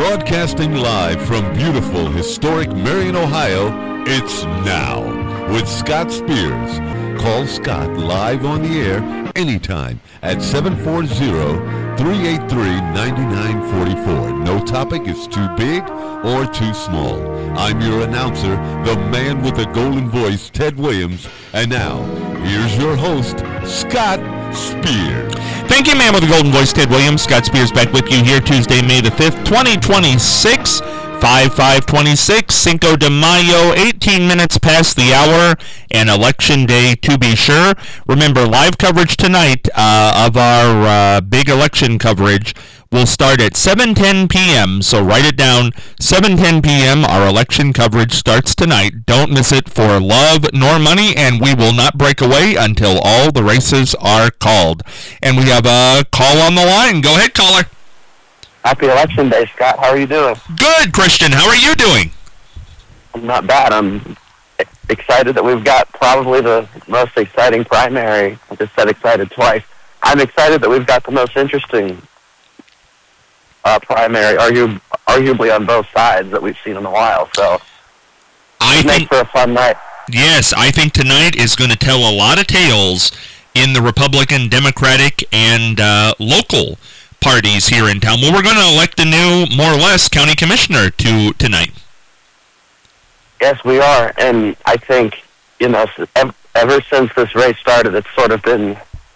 Broadcasting live from beautiful, historic Marion, Ohio, it's Now with Scott Spears. Call Scott live on the air anytime at 740-383-9944. No topic is too big or too small. I'm your announcer, the man with the golden voice, Ted Williams. And now, here's your host, Scott Spears. Thank you, man with the golden voice, Ted Williams. Scott Spears back with you here Tuesday, May the 5th, 2026. 5/5/26, Cinco de Mayo, 18 minutes past the hour, and Election Day to be sure. Remember, live coverage tonight of our big election coverage will start at 7:10 p.m., so write it down. 7:10 p.m., our election coverage starts tonight. Don't miss it for love nor money, and we will not break away until all the races are called. And we have a call on the line. Go ahead, caller. Happy Election Day, Scott. How are you doing? Good, Christian. How are you doing? I'm not bad. I'm excited that we've got probably the most exciting primary. I just said excited twice. I'm excited that we've got the most interesting primary, arguably on both sides, that we've seen in a while. So it makes for a fun night. Yes, I think tonight is going to tell a lot of tales in the Republican, Democratic, and local parties here in town. Well, we're going to elect a new, more or less, county commissioner tonight. Yes, we are, and I think, ever since this race started, it's sort of been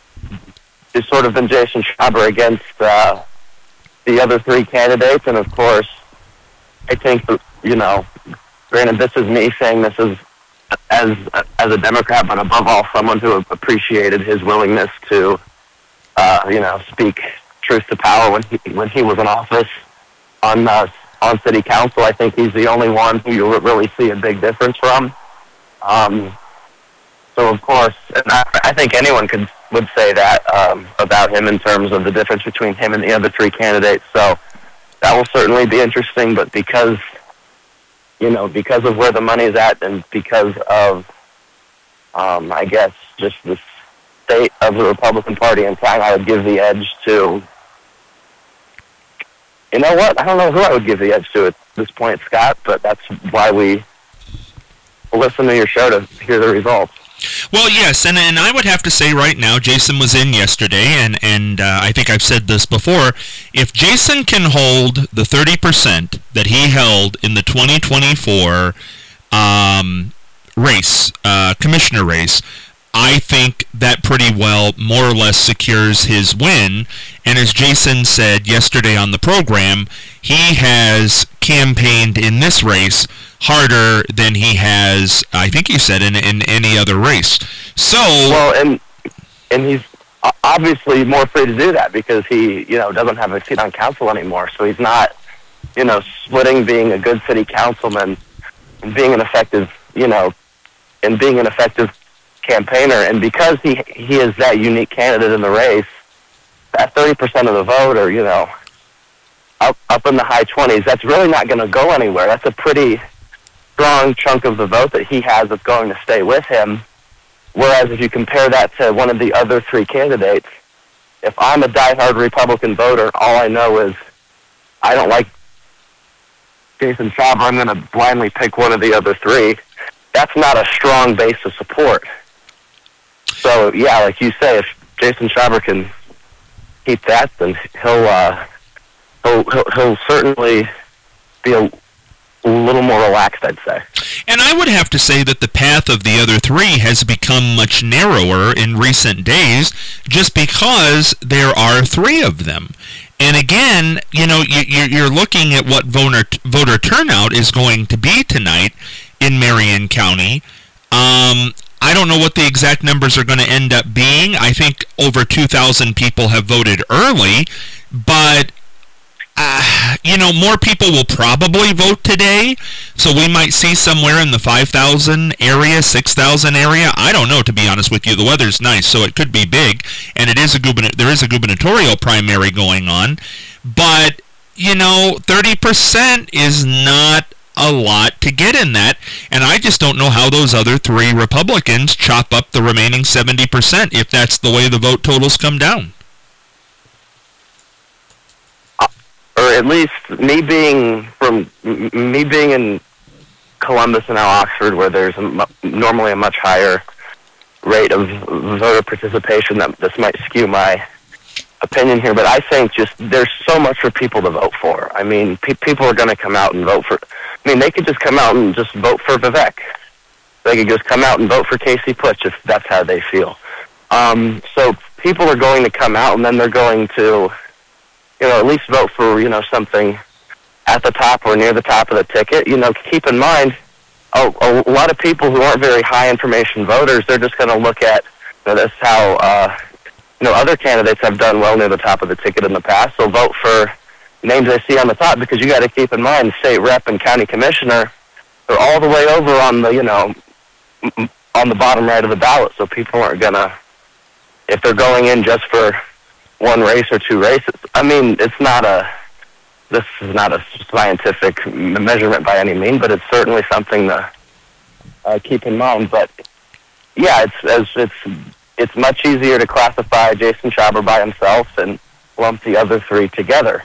Jason Schreiber against the other three candidates, and of course, I think, granted, this is me saying this is as a Democrat, but above all, someone who appreciated his willingness to, speak truth to power when he was in office on city council. I think he's the only one who you really see a big difference from. So of course, and I think anyone would say that about him in terms of the difference between him and the other three candidates. So that will certainly be interesting. But because of where the money is at, and because of I guess just the state of the Republican Party in town, I would give the edge to. You know what? I don't know who I would give the edge to at this point, Scott, but that's why we listen to your show to hear the results. Well, yes, and I would have to say right now, Jason was in yesterday, and I think I've said this before, if Jason can hold the 30% that he held in the 2024 commissioner race, I think that pretty well more or less secures his win. And as Jason said yesterday on the program, he has campaigned in this race harder than he has, I think he said, in any other race. So well, and he's obviously more free to do that because he doesn't have a seat on council anymore. So he's not splitting being a good city councilman and being an effective campaigner, and because he is that unique candidate in the race, that 30% of the vote, or up in the high 20s, that's really not going to go anywhere. That's a pretty strong chunk of the vote that he has that's going to stay with him. Whereas if you compare that to one of the other three candidates, if I'm a diehard Republican voter, all I know is I don't like Jason Schreiber, I'm going to blindly pick one of the other three. That's not a strong base of support. So, yeah, like you say, if Jason Schreiber can keep that, then he'll certainly be a little more relaxed, I'd say. And I would have to say that the path of the other three has become much narrower in recent days just because there are three of them. And again, you're looking at what voter turnout is going to be tonight in Marion County. I don't know what the exact numbers are going to end up being. I think over 2,000 people have voted early, but more people will probably vote today, so we might see somewhere in the 5,000 area, 6,000 area. I don't know, to be honest with you. The weather's nice, so it could be big, and there is a gubernatorial primary going on, but 30% is not a lot to get in that, and I just don't know how those other three Republicans chop up the remaining 70% if that's the way the vote totals come down. at least me being in Columbus and now Oxford, where there's normally a much higher rate of voter participation, that this might skew my opinion here, but I think just there's so much for people to vote for. I mean, people are going to come out and vote for. I mean, they could just come out and just vote for Vivek. They could just come out and vote for Casey Putsch if that's how they feel. So people are going to come out, and then they're going to, at least vote for, something at the top or near the top of the ticket. Keep in mind, a lot of people who aren't very high information voters, they're just going to look at, that's how, other candidates have done well near the top of the ticket in the past. They'll vote for names they see on the top, because you got to keep in mind, state rep and county commissioner, they're all the way over on the, on the bottom right of the ballot. So people aren't going to, if they're going in just for one race or two races, I mean, this is not a scientific measurement by any means, but it's certainly something to keep in mind. But yeah, it's much easier to classify Jason Schaber by himself and lump the other three together.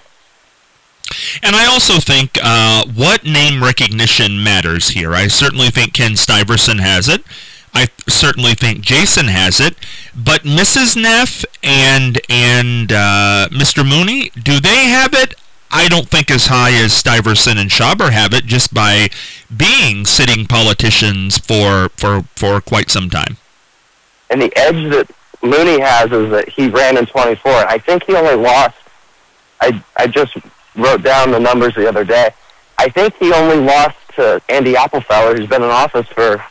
And I also think what name recognition matters here. I certainly think Ken Stuyvesant has it. I certainly think Jason has it. But Mrs. Neff and Mr. Mooney, do they have it? I don't think as high as Stuyvesant and Schaber have it, just by being sitting politicians for quite some time. And the edge that Mooney has is that he ran in 24. I think he only lost, I just wrote down the numbers the other day. I think he only lost to Andy Applefeller, who's been in office for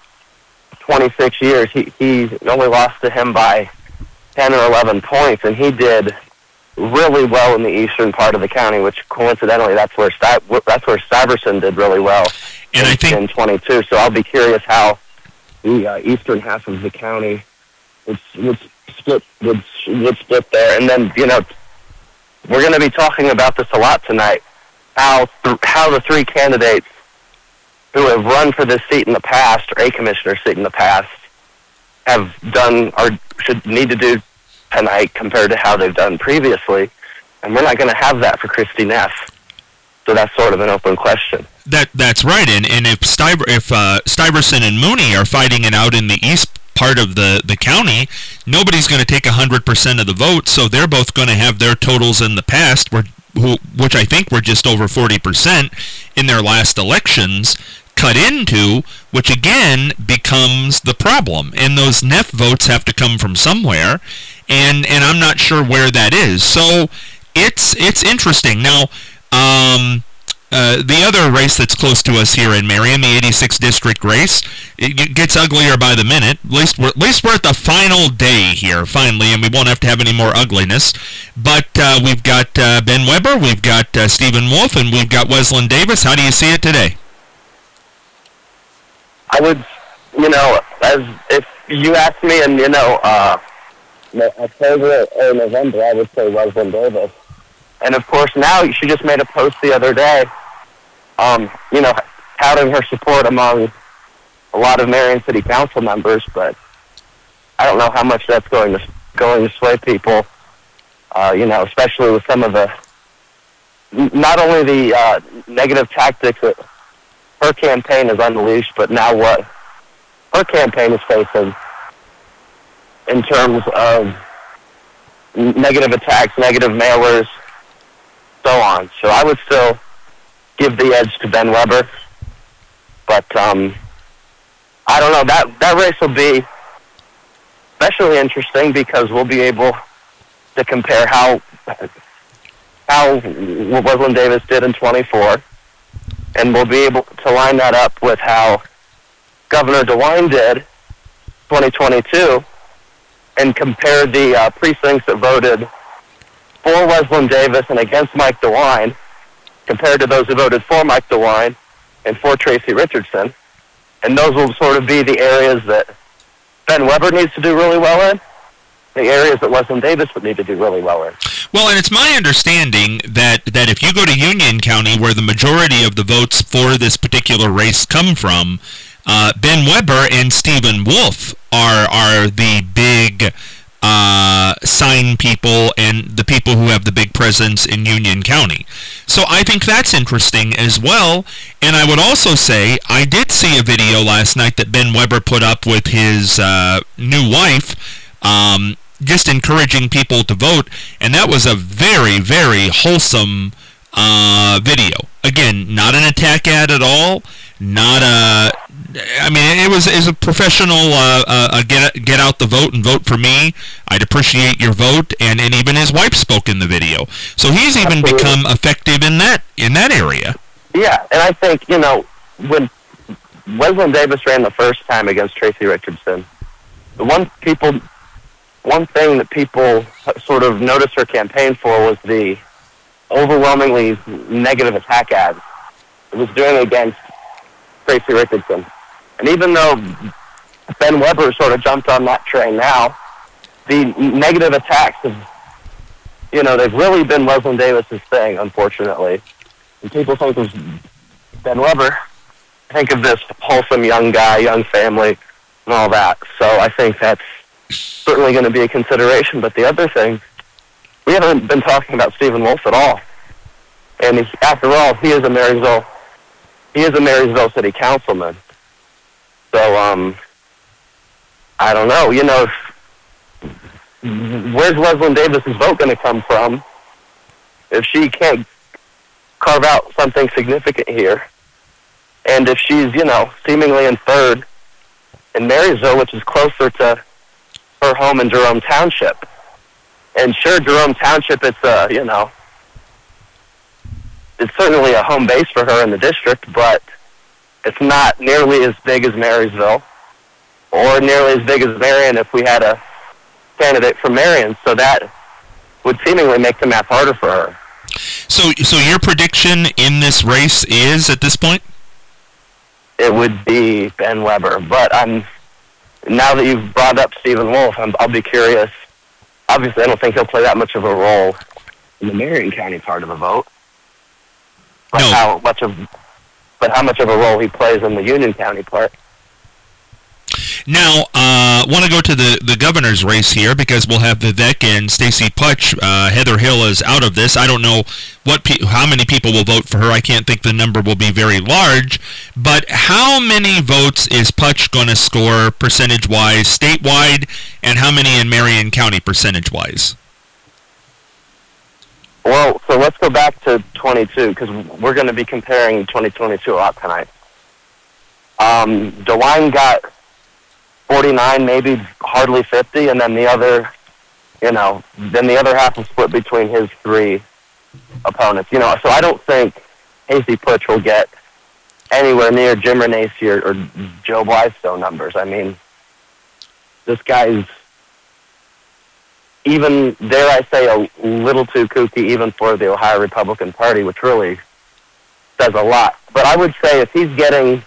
26 years. He only lost to him by 10 or 11 points, and he did really well in the eastern part of the county, which coincidentally that's where Stuyvesant did really well, and I think in 22. So I'll be curious how the eastern half of the county would split there. And then we're going to be talking about this a lot tonight. How the three candidates who have run for this seat in the past, or a commissioner seat in the past, have done or should need to do tonight compared to how they've done previously, and we're not going to have that for Christy Neff. So that's sort of an open question. That's right, and if Stuyvesant and Mooney are fighting it out in the east part of the county, nobody's going to take 100% of the vote, so they're both going to have their totals in the past, which I think were just over 40% in their last elections, cut into, which again becomes the problem. And those Neff votes have to come from somewhere, and I'm not sure where that is. So it's interesting. Now, the other race that's close to us here in Marion, the 86th district race, it gets uglier by the minute. At least we're at the final day here, finally, and we won't have to have any more ugliness. But we've got Ben Weber, we've got Stephen Wolf, and we've got Wesleyan Davis. How do you see it today? I would, as if you asked me in, October or November, I would say Wesleyan Davis. And of course, now she just made a post the other day, touting her support among a lot of Marion City Council members, but I don't know how much that's going to sway people. Especially with some of the, not only the negative tactics that her campaign has unleashed, but now what her campaign is facing in terms of negative attacks, negative mailers, so on. So I would still give the edge to Ben Weber, but I don't know, that race will be especially interesting because we'll be able to compare how Wesleyan Davis did in 24, and we'll be able to line that up with how Governor DeWine did 2022 and compare the precincts that voted for Wesleyan Davis and against Mike DeWine compared to those who voted for Mike DeWine and for Tracy Richardson. And those will sort of be the areas that Ben Weber needs to do really well in, the areas that Wesleyan Davis would need to do really well in. Well, and it's my understanding that if you go to Union County, where the majority of the votes for this particular race come from, Ben Weber and Stephen Wolf are the big sign people and the people who have the big presence in Union County. So I think that's interesting as well. And I would also say I did see a video last night that Ben Weber put up with his new wife, just encouraging people to vote, and that was a very, very wholesome video. Again, not an attack ad at all. Not a. I mean, it was a professional. Get out the vote and vote for me. I'd appreciate your vote, and even his wife spoke in the video. So he's even become effective in that area. Yeah, and I think when Wesley Davis ran the first time against Tracy Richardson, the one thing that people sort of noticed her campaign for was the overwhelmingly negative attack ads it was doing against Tracy Richardson. And even though Ben Weber sort of jumped on that train now, the negative attacks have, they've really been Wesley Davis's thing, unfortunately. And people think of Ben Weber, think of this wholesome young guy, young family, and all that. So I think that's certainly going to be a consideration. But the other thing, we haven't been talking about Stephen Wolf at all. And after all, he is a Marysville City Councilman. So, I don't know. Where's Wesley Davis's vote going to come from if she can't carve out something significant here? And if she's, seemingly in third in Marysville, which is closer to her home in Jerome Township. And sure, Jerome Township, it's certainly a home base for her in the district, but it's not nearly as big as Marysville or nearly as big as Marion if we had a candidate from Marion. So that would seemingly make the math harder for her. So your prediction in this race is, at this point? It would be Ben Weber. But now that you've brought up Stephen Wolf, I'll be curious. Obviously, I don't think he'll play that much of a role in the Marion County part of the vote. But no. how much of a role he plays in the Union County part. Now, want to go to the governor's race here because we'll have Vivek and Stacey Putsch. Heather Hill is out of this. I don't know how many people will vote for her. I can't think the number will be very large. But how many votes is Putsch going to score percentage-wise statewide, and how many in Marion County percentage-wise? Well, so let's go back to 22 because we're going to be comparing 2022 a lot tonight. DeWine got 49, maybe hardly 50, and then the other half is split between his three opponents. So I don't think Stacey Putsch will get anywhere near Jim Renacci or Joe Blystone numbers. I mean, this guy's even, dare I say, a little too kooky even for the Ohio Republican Party, which really says a lot. But I would say if he's getting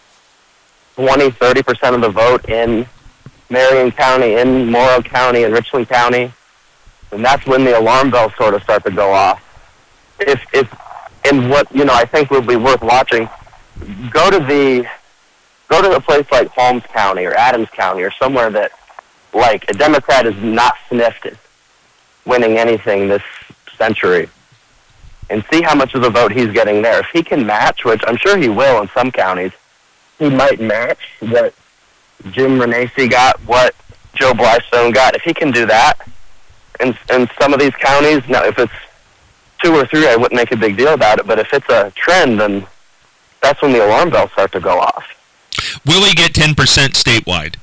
20-30% of the vote in Marion County, in Morrow County, and Richland County, then that's when the alarm bells sort of start to go off. I think would be worth watching, go to a place like Holmes County or Adams County or somewhere that, like, a Democrat is not sniffed winning anything this century, and see how much of the vote he's getting there. If he can match, which I'm sure he will in some counties, he might match what Jim Renacci got, what Joe Blystone got. If he can do that in some of these counties, now if it's 2 or 3, I wouldn't make a big deal about it, but if it's a trend, then that's when the alarm bells start to go off. Will he get 10% statewide?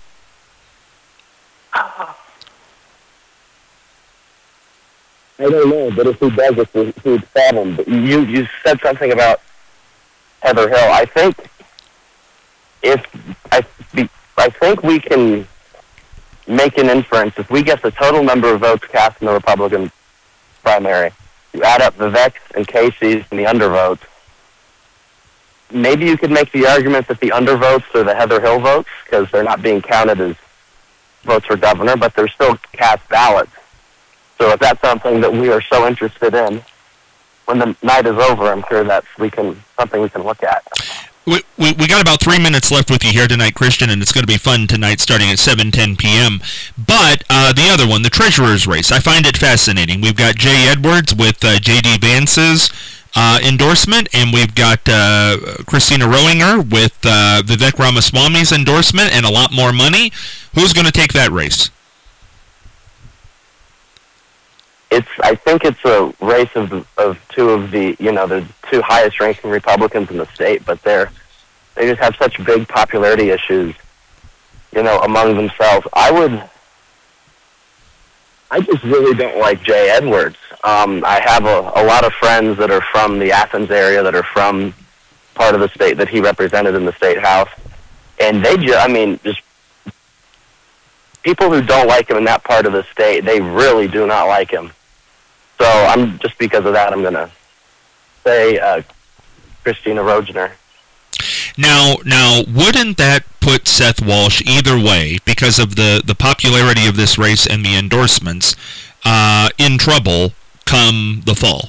I don't know, but if he does, it's a huge problem. But you said something about Heather Hill. I think we can make an inference if we get the total number of votes cast in the Republican primary. You add up Vivek's and Casey's and the undervotes. Maybe you could make the argument that the undervotes are the Heather Hill votes because they're not being counted as votes for governor, but they're still cast ballots. So if that's something that we are so interested in, when the night is over, I'm sure that's something we can look at. We got about 3 minutes left with you here tonight, Christian, and it's going to be fun tonight starting at 7:10 p.m. But the other one, the treasurer's race, I find it fascinating. We've got Jay Edwards with J.D. Vance's endorsement, and we've got Christina Rowinger with Vivek Ramaswamy's endorsement and a lot more money. Who's going to take that race? I think it's a race of two of the the two highest ranking Republicans in the state, but they just have such big popularity issues, among themselves. I just really don't like Jay Edwards. I have a lot of friends that are from the Athens area that are from part of the state that he represented in the state house, and just people who don't like him in that part of the state, they really do not like him. So just because of that, I'm going to say Christina Rowinger. Now, wouldn't that put Seth Walsh either way, because of the popularity of this race and the endorsements, in trouble come the fall?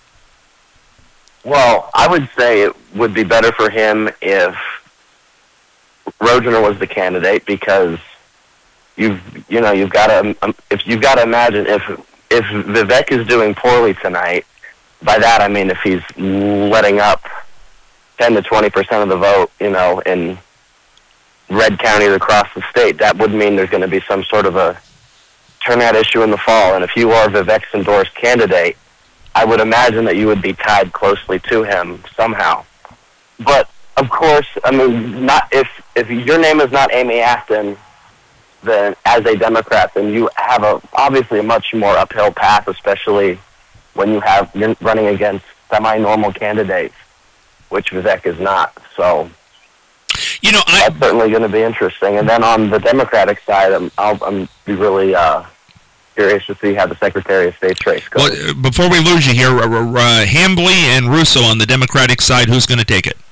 Well, I would say it would be better for him if Rowinger was the candidate, because you've got to imagine if Vivek is doing poorly tonight, by that I mean if he's letting up 10 to 20% of the vote, in red counties across the state, that would mean there's going to be some sort of a turnout issue in the fall. And if you are Vivek's endorsed candidate, I would imagine that you would be tied closely to him somehow. But of course, not if your name is not Amy Acton, then as a Democrat, then you have obviously a much more uphill path, especially when you're running against semi-normal candidates, which Vivek is not. So, that's certainly going to be interesting. And then on the Democratic side, I'm really curious to see how the Secretary of State's race goes. Well, before we lose you here, Hambly and Russo on the Democratic side, who's going to take it?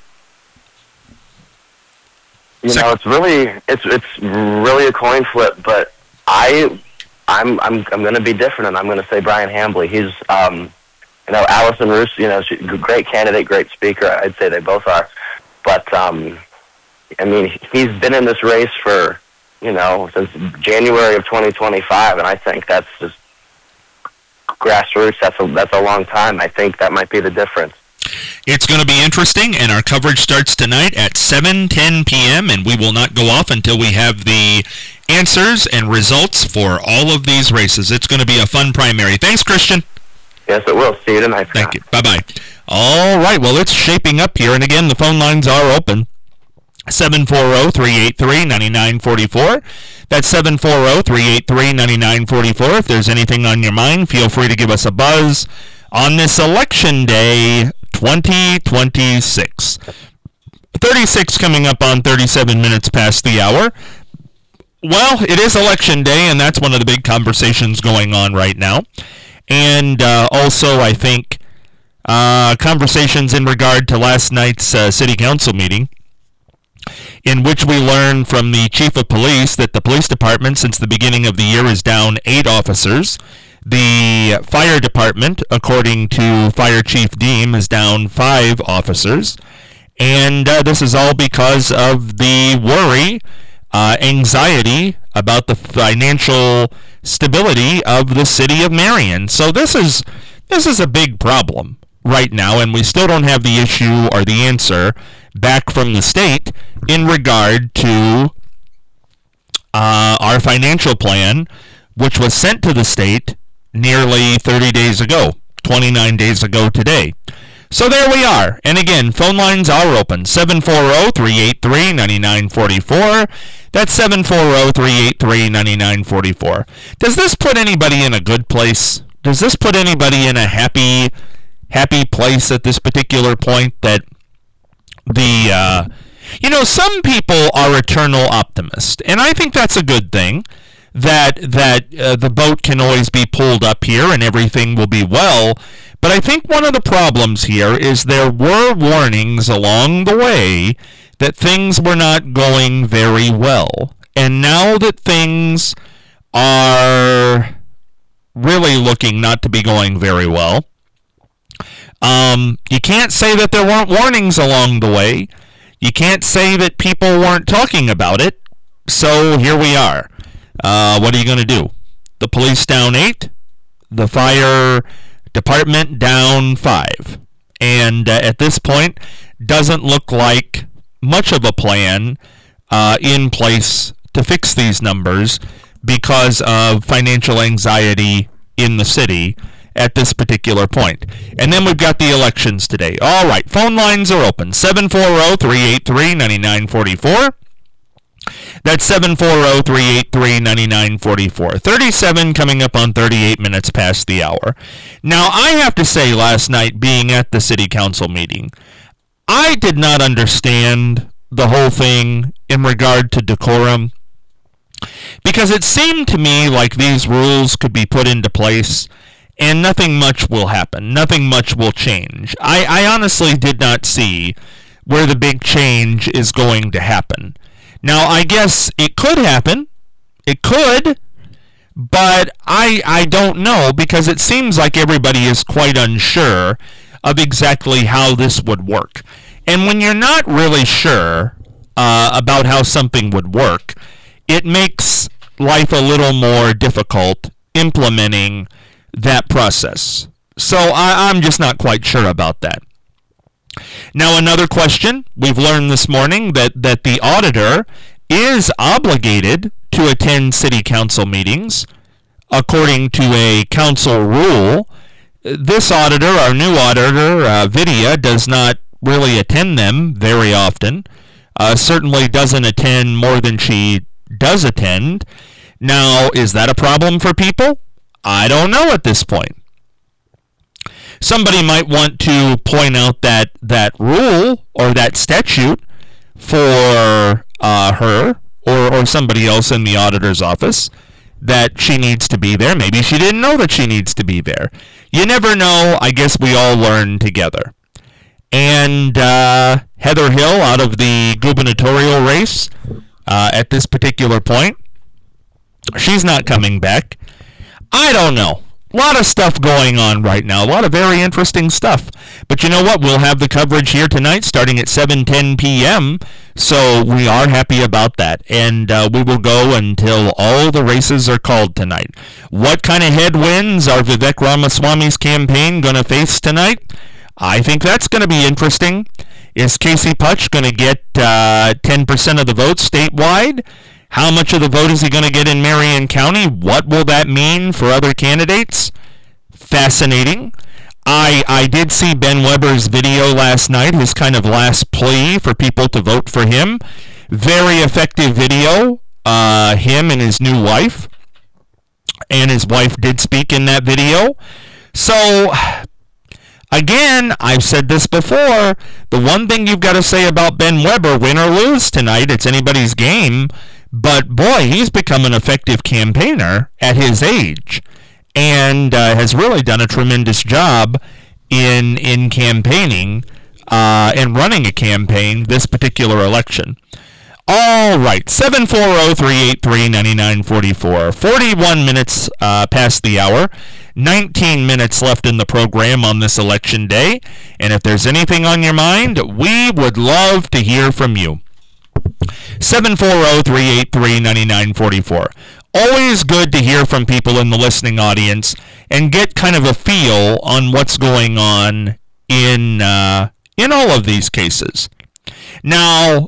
It's really a coin flip, but I'm going to be different, and I'm going to say Brian Hambly. He's Allison Russo, she's a great candidate, great speaker. I'd say they both are, but he's been in this race for since January of 2025, and I think that's just grassroots. That's a long time. I think that might be the difference. It's going to be interesting, and our coverage starts tonight at 7:10 p.m., and we will not go off until we have the answers and results for all of these races. It's going to be a fun primary. Thanks, Christian. Yes, it will. See you tonight. Thank you. Bye-bye. All right, well, it's shaping up here, and again, the phone lines are open. 740-383-9944. That's 740-383-9944. If there's anything on your mind, feel free to give us a buzz on this Election Day 2026. 36 coming up on 37 minutes past the hour. Well, it is Election Day, and that's one of the big conversations going on right now. And also, I think, conversations in regard to last night's City Council meeting, in which we learned from the Chief of Police that the police department, since the beginning of the year, is down 8 officers. The fire department, according to Fire Chief Deem, is down 5 officers. And this is all because of the worry, anxiety about the financial stability of the city of Marion. So this is a big problem right now, and we still don't have the issue or the answer back from the state in regard to our financial plan, which was sent to the state nearly 30 days ago, 29 days ago today. So there we are. And again, phone lines are open. 740-383-9944. That's 740-383-9944. Does this put anybody in a good place? Does this put anybody in a happy place at this particular point that some people are eternal optimists, and I think that's a good thing, that the boat can always be pulled up here and everything will be well. But I think one of the problems here is there were warnings along the way that things were not going very well. And now that things are really looking not to be going very well, you can't say that there weren't warnings along the way. You can't say that people weren't talking about it, so here we are. What are you going to do? The police down 8, the fire department down 5. And at this point, doesn't look like much of a plan in place to fix these numbers because of financial anxiety in the city at this particular point. And then we've got the elections today. All right, phone lines are open. 740-383-9944. That's 740-383-9944. 37 coming up on 38 minutes past the hour. Now, I have to say, last night, being at the city council meeting, I did not understand the whole thing in regard to decorum, because it seemed to me like these rules could be put into place and nothing much will happen. Nothing much will change. I honestly did not see where the big change is going to happen. Now, I guess it could happen. It could. But I don't know, because it seems like everybody is quite unsure of exactly how this would work. And when you're not really sure about how something would work, it makes life a little more difficult implementing that process. So I'm just not quite sure about that. Now, another question. We've learned this morning that the auditor is obligated to attend city council meetings according to a council rule. This auditor, our new auditor, Vidya, does not really attend them very often. Certainly doesn't attend more than she does attend. Now, is that a problem for people? I don't know at this point. Somebody might want to point out that rule or that statute for her or somebody else in the auditor's office, that she needs to be there. Maybe she didn't know that she needs to be there. You never know. I guess we all learn together. And Heather Hill, out of the gubernatorial race at this particular point, she's not coming back. I don't know. A lot of stuff going on right now. A lot of very interesting stuff. But you know what? We'll have the coverage here tonight starting at 7:10 p.m. So we are happy about that. And we will go until all the races are called tonight. What kind of headwinds are Vivek Ramaswamy's campaign going to face tonight? I think that's going to be interesting. Is Casey Putsch going to get 10% of the vote statewide? How much of the vote is he going to get in Marion County? What will that mean for other candidates? Fascinating. I did see Ben Weber's video last night, his kind of last plea for people to vote for him. Very effective video, him and his new wife. And his wife did speak in that video. So, again, I've said this before, the one thing you've got to say about Ben Weber, win or lose tonight, it's anybody's game. But, boy, he's become an effective campaigner at his age and has really done a tremendous job in campaigning and running a campaign this particular election. All right, 740-383-9944. 41 minutes past the hour. 19 minutes left in the program on this election day. And if there's anything on your mind, we would love to hear from you. 740-383-9944. Always good to hear from people in the listening audience and get kind of a feel on what's going on in all of these cases. Now,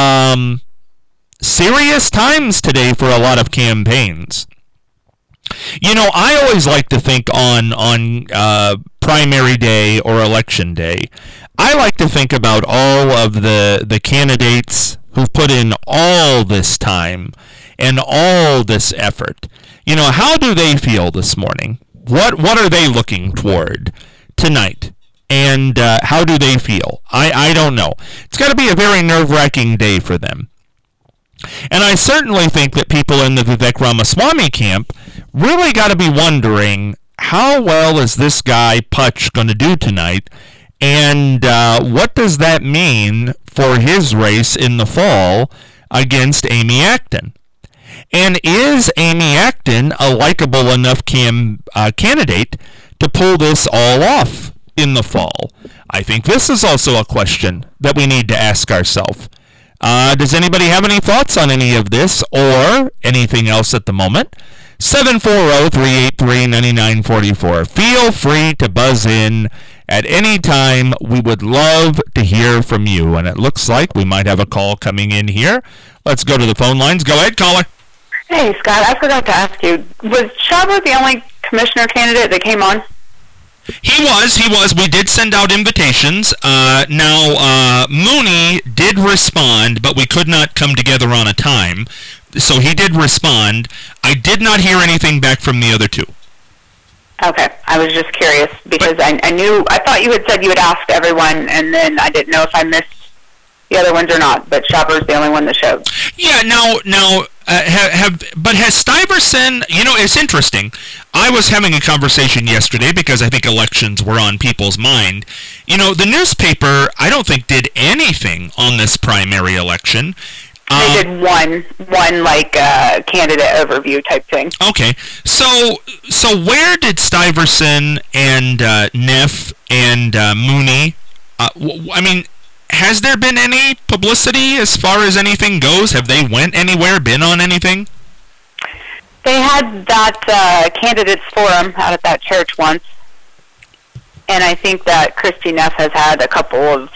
serious times today for a lot of campaigns. You know, I always like to think on primary day or election day, I like to think about all of the candidates who've put in all this time and all this effort. You know, how do they feel this morning? What are they looking toward tonight? And how do they feel? I don't know. It's got to be a very nerve-wracking day for them. And I certainly think that people in the Vivek Ramaswamy camp really got to be wondering, how well is this guy Putsch going to do tonight? And what does that mean for his race in the fall against Amy Acton? And is Amy Acton a likable enough candidate to pull this all off in the fall? I think this is also a question that we need to ask ourselves. Does anybody have any thoughts on any of this or anything else at the moment? 740-383-9944. Feel free to buzz in at any time. We would love to hear from you. And it looks like we might have a call coming in here. Let's go to the phone lines. Go ahead, caller. Hey, Scott, I forgot to ask you, was Schaber the only commissioner candidate that came on? He was. We did send out invitations. Now, Mooney did respond, but we could not come together on a time. So he did respond. I did not hear anything back from the other two. Okay, I was just curious because I thought you had said you had asked everyone, and then I didn't know if I missed the other ones or not, but Schaber's the only one that showed. Yeah, but has Stuyvesant, it's interesting. I was having a conversation yesterday because I think elections were on people's mind. The newspaper, I don't think, did anything on this primary election. They did one candidate overview type thing. Okay, so where did Stuyvesant and Neff and Mooney, has there been any publicity as far as anything goes? Have they went anywhere, been on anything? They had that candidates forum out at that church once, and I think that Christy Neff has had a couple of,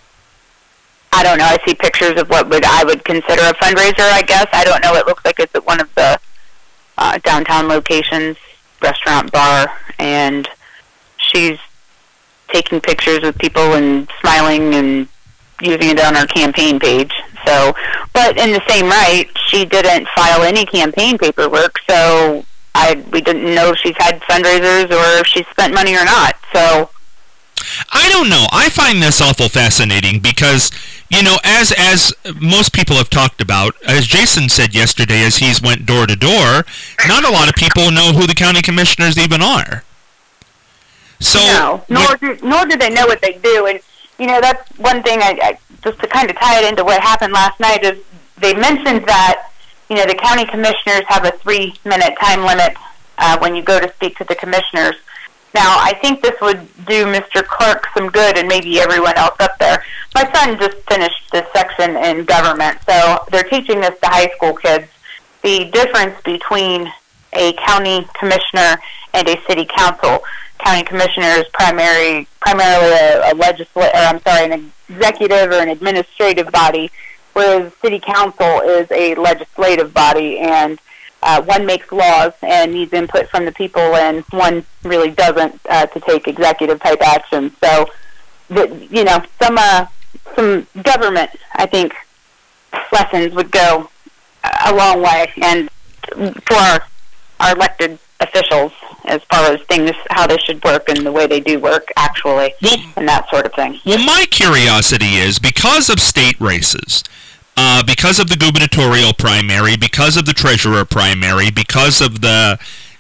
I don't know, I see pictures of what I would consider a fundraiser, I guess. I don't know, it looks like it's at one of the downtown locations, restaurant, bar, and she's taking pictures with people and smiling and using it on our campaign page. So, but in the same right, she didn't file any campaign paperwork, so we didn't know if she's had fundraisers or if she's spent money or not. So I don't know. I find this awful fascinating because, as most people have talked about, as Jason said yesterday as he's went door to door, not a lot of people know who the county commissioners even are. So no, nor do they know what they do. And that's one thing, I just to kind of tie it into what happened last night, is they mentioned that, the county commissioners have a 3-minute time limit when you go to speak to the commissioners. Now, I think this would do Mr. Clark some good and maybe everyone else up there. My son just finished this section in government, so they're teaching this to high school kids. The difference between a county commissioner and a city council. County commissioner is primarily an executive or an administrative body, whereas city council is a legislative body, and one makes laws and needs input from the people, and one really doesn't to take executive type action. So, some government, I think, lessons would go a long way, and for our elected officials as far as things, how they should work and the way they do work actually, and that sort of thing. Well, my curiosity is, because of state races, because of the gubernatorial primary, because of the treasurer primary, because of the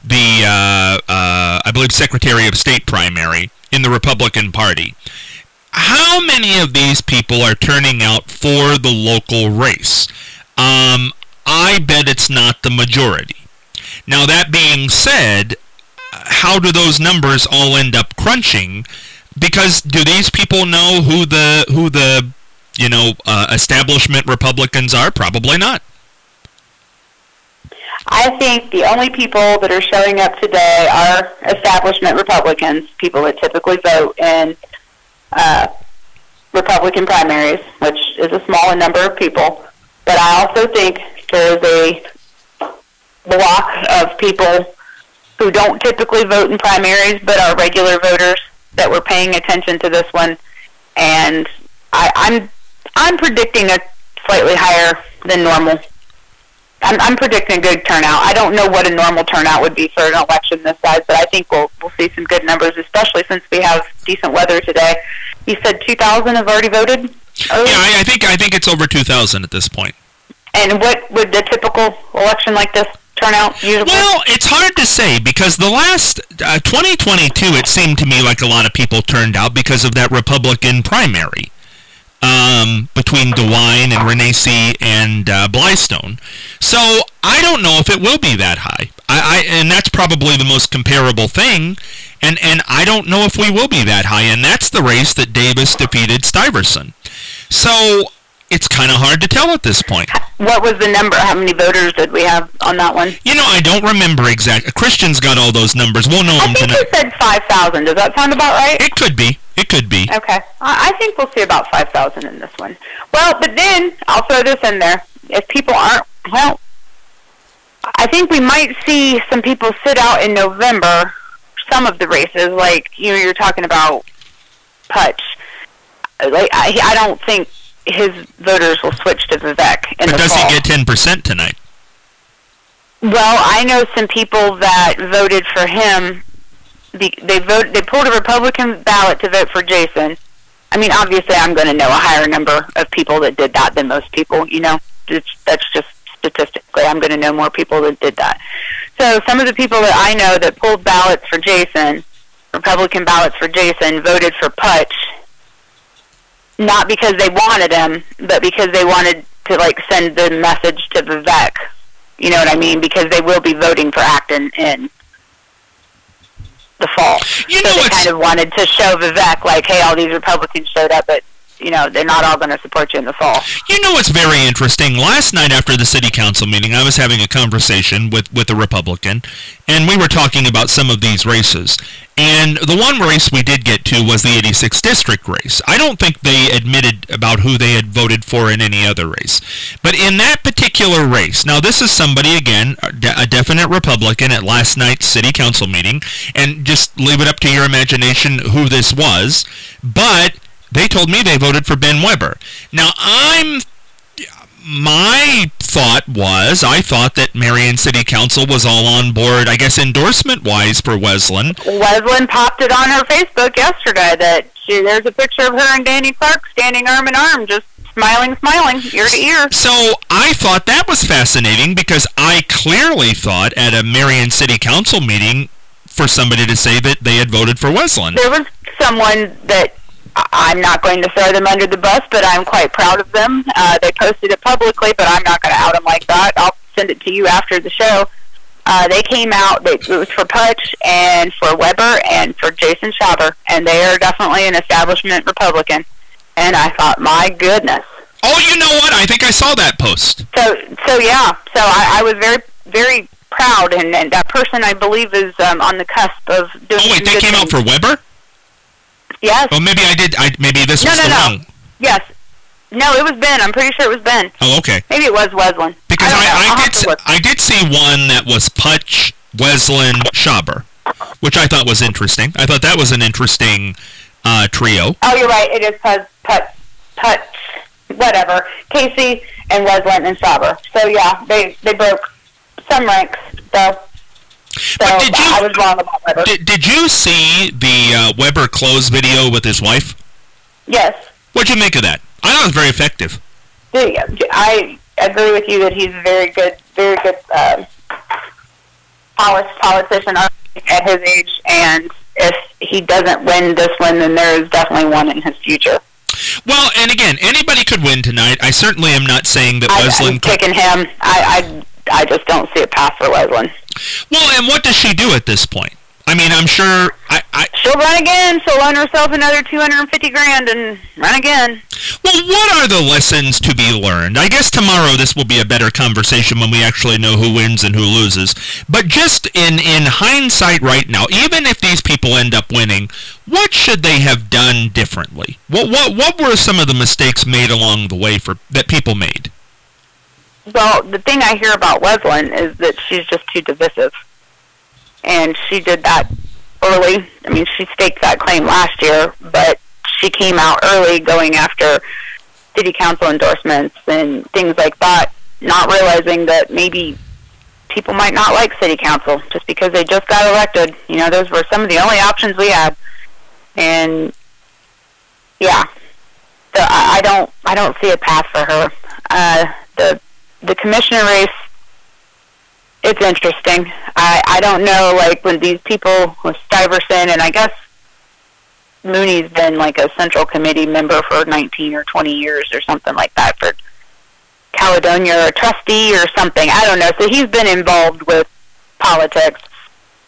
I believe Secretary of State primary in the Republican Party, how many of these people are turning out for the local race? I bet it's not the majority. Now, that being said, how do those numbers all end up crunching? Because do these people know who the establishment Republicans are? Probably not. I think the only people that are showing up today are establishment Republicans, people that typically vote in Republican primaries, which is a smaller number of people. But I also think there's a block of people who don't typically vote in primaries but are regular voters that were paying attention to this one, and I'm predicting a slightly higher than normal. I'm predicting a good turnout. I don't know what a normal turnout would be for an election this size, but I think we'll see some good numbers, especially since we have decent weather today. You said 2,000 have already voted? Yeah, I think it's over 2,000 at this point. And what would the typical election like this turn out usually? Well, it's hard to say because the last 2022, it seemed to me like a lot of people turned out because of that Republican primary between DeWine and Renacci and Blystone. So I don't know if it will be that high. And that's probably the most comparable thing. And I don't know if we will be that high, and that's the race that Davis defeated Stuyvesant. So it's kind of hard to tell at this point. What was the number? How many voters did we have on that one? I don't remember exactly. Christian's got all those numbers. We'll know them tonight. I think you said 5,000. Does that sound about right? It could be. Okay. I think we'll see about 5,000 in this one. Well, but then, I'll throw this in there. If people aren't, well, I think we might see some people sit out in November, some of the races, like, you're talking about Putch. Like, I don't think his voters will switch to Vivek in the fall. But does he get 10% tonight? Well, I know some people that voted for him. They pulled a Republican ballot to vote for Jason. I mean, obviously, I'm going to know a higher number of people that did that than most people. That's just statistically, I'm going to know more people that did that. So some of the people that I know that pulled ballots for Jason, Republican ballots for Jason, voted for Putch, not because they wanted him, but because they wanted to, like, send the message to Vivek. You know what I mean? Because they will be voting for Acton in the fall. So they kind of wanted to show Vivek, like, hey, all these Republicans showed up, but, they're not all going to support you in the fall. What's very interesting? Last night after the city council meeting, I was having a conversation with a Republican, and we were talking about some of these races. And the one race we did get to was the 86th district race. I don't think they admitted about who they had voted for in any other race. But in that particular race, now this is somebody, again, a definite Republican at last night's city council meeting, and just leave it up to your imagination who this was, but they told me they voted for Ben Weber. Now, my thought that Marion City Council was all on board, I guess, endorsement-wise for Wesleyan. Wesleyan popped it on her Facebook yesterday that there's a picture of her and Danny Clark standing arm in arm, just smiling, ear to ear. So I thought that was fascinating because I clearly thought at a Marion City Council meeting for somebody to say that they had voted for Wesleyan. There was someone that I'm not going to throw them under the bus, but I'm quite proud of them. They posted it publicly, but I'm not going to out them like that. I'll send it to you after the show. They came out, it was for Putch and for Weber and for Jason Schaber, and they are definitely an establishment Republican. And I thought, my goodness. Oh, you know what? I think I saw that post. So yeah. So I was very, very proud, and that person, I believe, is on the cusp of doing. Oh, wait, they came out for Weber? Yes. Oh, maybe I did. Maybe this was the wrong. Yes. No, it was Ben. I'm pretty sure it was Ben. Oh, okay. Maybe it was Wesleyan. Because I did see one that was Putch, Wesleyan, Schaber, which I thought was interesting. I thought that was an interesting trio. Oh, you're right. It is Putch, whatever. Casey and Wesleyan and Schaber. So yeah, they broke some ranks. So I was wrong about Weber. Did you see the Weber close video with his wife? Yes. What'd you make of that? I thought it was very effective. I agree with you that he's a very good politician at his age, and if he doesn't win this one, then there is definitely one in his future. Well, and again, anybody could win tonight. I certainly am not saying that Wesleyan... I'm picking him. I just don't see a path for Wesleyan. Well, and what does she do at this point? I mean, I'm sure... She'll run again. She'll earn herself another $250,000 and run again. Well, what are the lessons to be learned? I guess tomorrow this will be a better conversation when we actually know who wins and who loses. But just in hindsight right now, even if these people end up winning, what should they have done differently? What were some of the mistakes made along the way that people made? Well, the thing I hear about Wesleyan is that she's just too divisive. And she did that early. I mean, she staked that claim last year, but she came out early going after city council endorsements and things like that, not realizing that maybe people might not like city council just because they just got elected. You know, those were some of the only options we had. And, yeah. So I don't see a path for her. The commissioner race, it's interesting. I don't know, like, when these people with Stuyvesant, and I guess Mooney's been like a central committee member for 19 or 20 years or something like that for Caledonia, or a trustee or something. I don't know. So he's been involved with politics.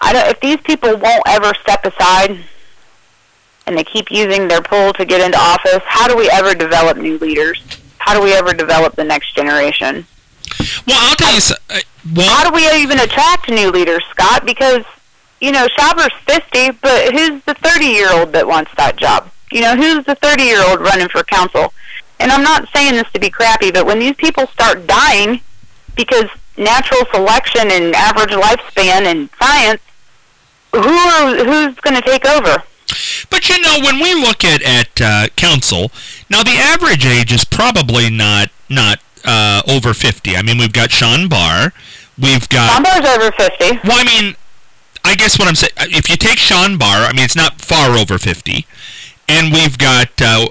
if these people won't ever step aside and they keep using their pull to get into office, how do we ever develop new leaders? How do we ever develop the next generation? Well, I'll tell you, how do we even attract new leaders, Scott? Because, Schaber's 50, but who's the 30-year-old that wants that job? Who's the 30-year-old running for council? And I'm not saying this to be crappy, but when these people start dying because natural selection and average lifespan and science, who's going to take over? But when we look at council, now the average age is probably not over 50. I mean, we've got Sean Barr. Sean Barr's over 50. Well, I mean, I guess what I'm saying, if you take Sean Barr, I mean, it's not far over 50. And we've got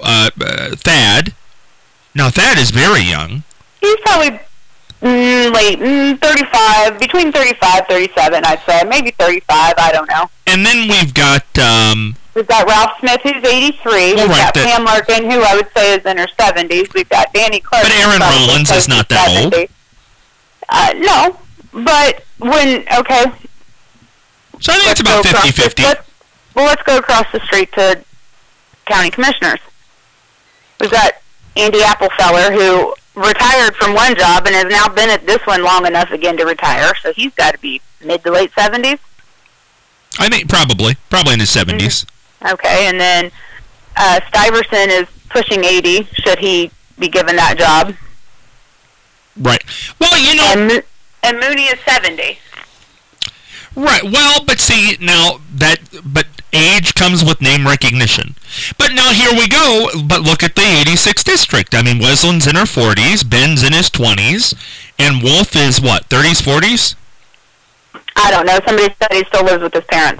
Thad. Now, Thad is very young. He's probably late, 35, between 35, 37, I'd say. Maybe 35, I don't know. And then we've got... we've got Ralph Smith, who's 83. We've got Pam Larkin, who I would say is in her 70s. We've got Danny Clark. But Aaron Rollins is not that 70. Old. No, but okay. So I think it's about 50-50. Let's go across the street to county commissioners. We've got Andy Applefeller, who retired from one job and has now been at this one long enough again to retire, so he's got to be mid to late 70s. I think probably in his 70s. Okay, and then Stuyvesant is pushing 80, should he be given that job. Right. Well, and Mooney is 70. Right. Well, but see, now but age comes with name recognition. But now here we go. But look at the 86th district. I mean, Weslin's in her 40s, Ben's in his 20s, and Wolf is what, 30s, 40s? I don't know. Somebody said he still lives with his parents.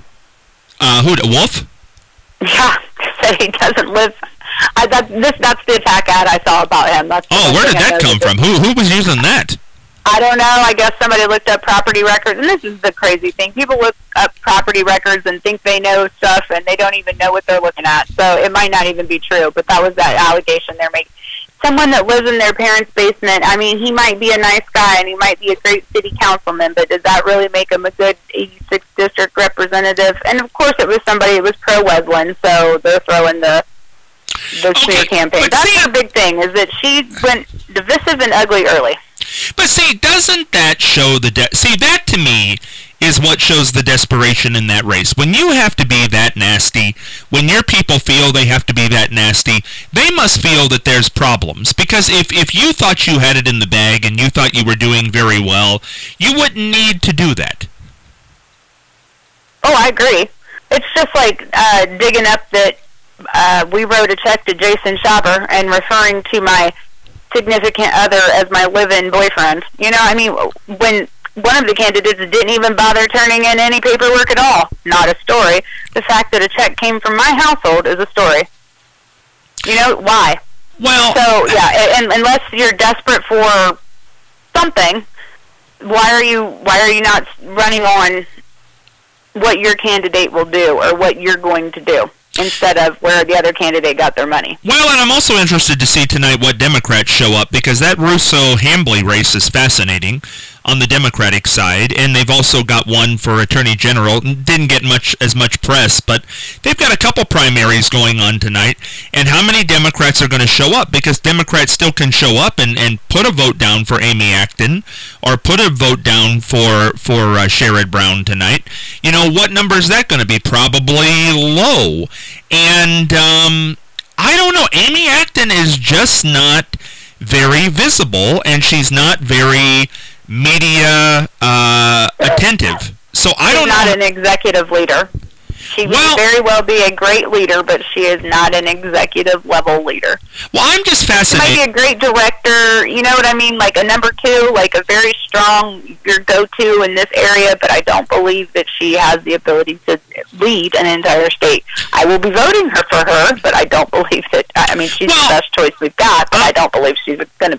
Wolf? Yeah, said he doesn't live. That's the attack ad I saw about him. Where did that come from? Who was using that? I don't know. I guess somebody looked up property records, and this is the crazy thing. People look up property records and think they know stuff, and they don't even know what they're looking at. So it might not even be true, but that was that allegation they're making. Someone that lives in their parents' basement, I mean, he might be a nice guy, and he might be a great city councilman, but does that really make him a good 86th district representative? And, of course, it was somebody that was pro-Wesleyan, so they're throwing the smear campaign. That's her big thing, is that she went divisive and ugly early. But see, doesn't that show see, that to me is what shows the desperation in that race. When you have to be that nasty, when your people feel they have to be that nasty, they must feel that there's problems. Because if you thought you had it in the bag and you thought you were doing very well, you wouldn't need to do that. Oh, I agree. It's just like digging up that we wrote a check to Jason Schaber and referring to my significant other as my live-in boyfriend. I mean, when one of the candidates didn't even bother turning in any paperwork at all, not a story. The fact that a check came from my household is a story. Why? Well, so yeah, and unless you're desperate for something, why are you not running on what your candidate will do or what you're going to do, instead of where the other candidate got their money? Well, and I'm also interested to see tonight what Democrats show up, because that Russo-Hambly race is fascinating on the Democratic side, and they've also got one for Attorney General. Didn't get as much press, but they've got a couple primaries going on tonight, and how many Democrats are going to show up? Because Democrats still can show up and put a vote down for Amy Acton, or put a vote down for Sherrod Brown tonight. What number is that going to be? Probably low. And I don't know. Amy Acton is just not very visible, and she's not very media attentive. So I don't know. She's not an executive leader. She may very well be a great leader, but she is not an executive level leader. Well, I'm just fascinated. She might be a great director, you know what I mean? Like a number two, like a very strong, your go-to in this area, but I don't believe that she has the ability to lead an entire state. I will be voting for her, but I don't believe that, I mean, she's the best choice we've got, but I don't believe she's going to be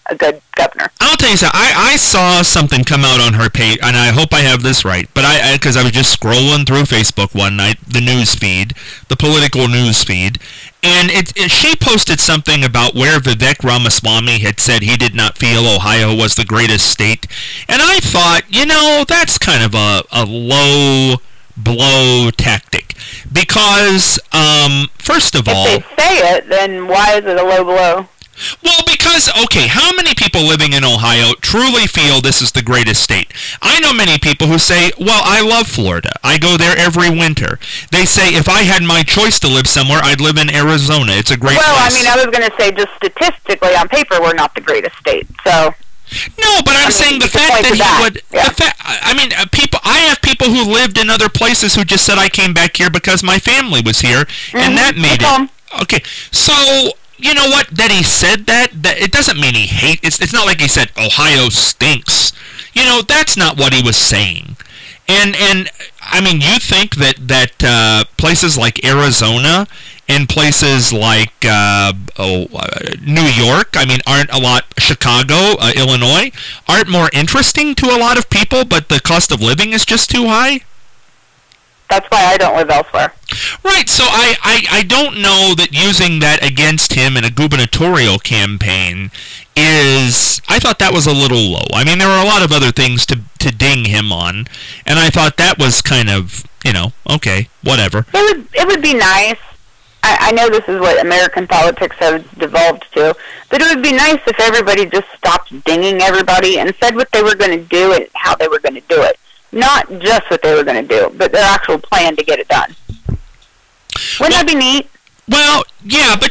a good governor. I'll tell you something. I saw something come out on her page, and I hope I have this right, but because I was just scrolling through Facebook one night, the news feed, the political news feed, and she posted something about where Vivek Ramaswamy had said he did not feel Ohio was the greatest state, and I thought, that's kind of a low blow tactic, because first of all, if they say it, then why is it a low blow? Well, because, okay, how many people living in Ohio truly feel this is the greatest state? I know many people who say, well, I love Florida. I go there every winter. They say, if I had my choice to live somewhere, I'd live in Arizona. It's a great place. Well, I mean, I was going to say, just statistically, on paper, we're not the greatest state, so... No, but I'm saying the fact that he would... Yeah. I have people who lived in other places who just said, I came back here because my family was here, and that made it... Okay, so... You know what? That he said that it doesn't mean he hates. It's not like he said Ohio stinks. That's not what he was saying. And I mean, you think that places like Arizona and places like New York, I mean, aren't a lot. Chicago, Illinois, aren't more interesting to a lot of people, but the cost of living is just too high. That's why I don't live elsewhere. Right, so I don't know that using that against him in a gubernatorial campaign is... I thought that was a little low. I mean, there were a lot of other things to ding him on, and I thought that was kind of, okay, whatever. It would be nice. I know this is what American politics has devolved to, but it would be nice if everybody just stopped dinging everybody and said what they were going to do and how they were going to do it. Not just what they were going to do, but their actual plan to get it done. Wouldn't that be neat? Well, yeah, but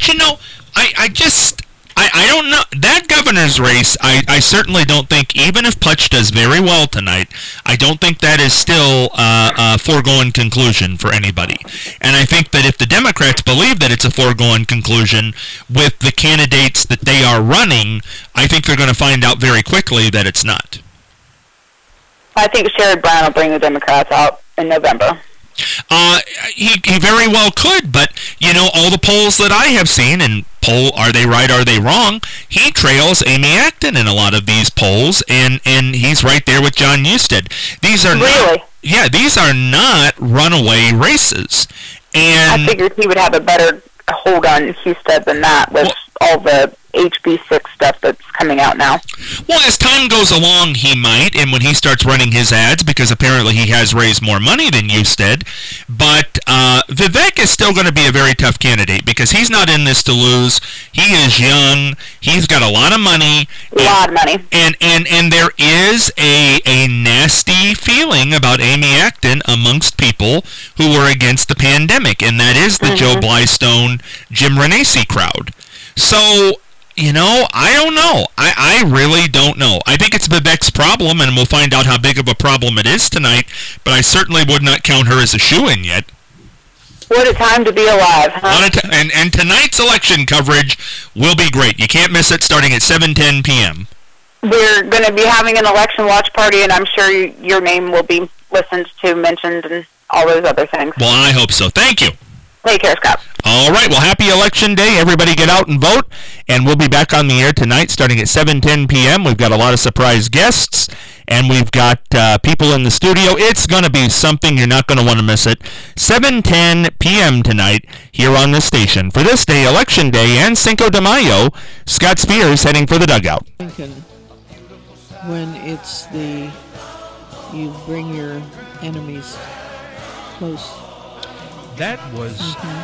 I don't know. That governor's race, I certainly don't think, even if Putsch does very well tonight, I don't think that is still a foregone conclusion for anybody. And I think that if the Democrats believe that it's a foregone conclusion with the candidates that they are running, I think they're going to find out very quickly that it's not. I think Sherrod Brown will bring the Democrats out in November. He very well could, but, all the polls that I have seen, and are they right, are they wrong, he trails Amy Acton in a lot of these polls, and he's right there with John Newstead. These are really? These are not runaway races. And I figured he would have a better hold on Newstead than that with all the HB6 stuff that's coming out now. Well, as time goes along, he might, and when he starts running his ads, because apparently he has raised more money than Newstead, but Vivek is still going to be a very tough candidate, because he's not in this to lose. He is young. He's got a lot of money. And there is a nasty feeling about Amy Acton amongst people who were against the pandemic, and that is the Joe Blystone, Jim Renacci crowd. So, I don't know. I really don't know. I think it's Vivek's problem, and we'll find out how big of a problem it is tonight, but I certainly would not count her as a shoo-in yet. What a time to be alive, huh? And tonight's election coverage will be great. You can't miss it, starting at 7:10 p.m. We're going to be having an election watch party, and I'm sure your name will be listened to, mentioned, and all those other things. Well, I hope so. Thank you. Take care, Scott. All right. Well, happy Election Day. Everybody get out and vote. And we'll be back on the air tonight starting at 7:10 p.m. We've got a lot of surprise guests, and we've got people in the studio. It's going to be something. You're not going to want to miss it. 7:10 p.m. tonight here on the station. For this day, Election Day, and Cinco de Mayo, Scott Spears heading for the dugout. When it's you bring your enemies close. That was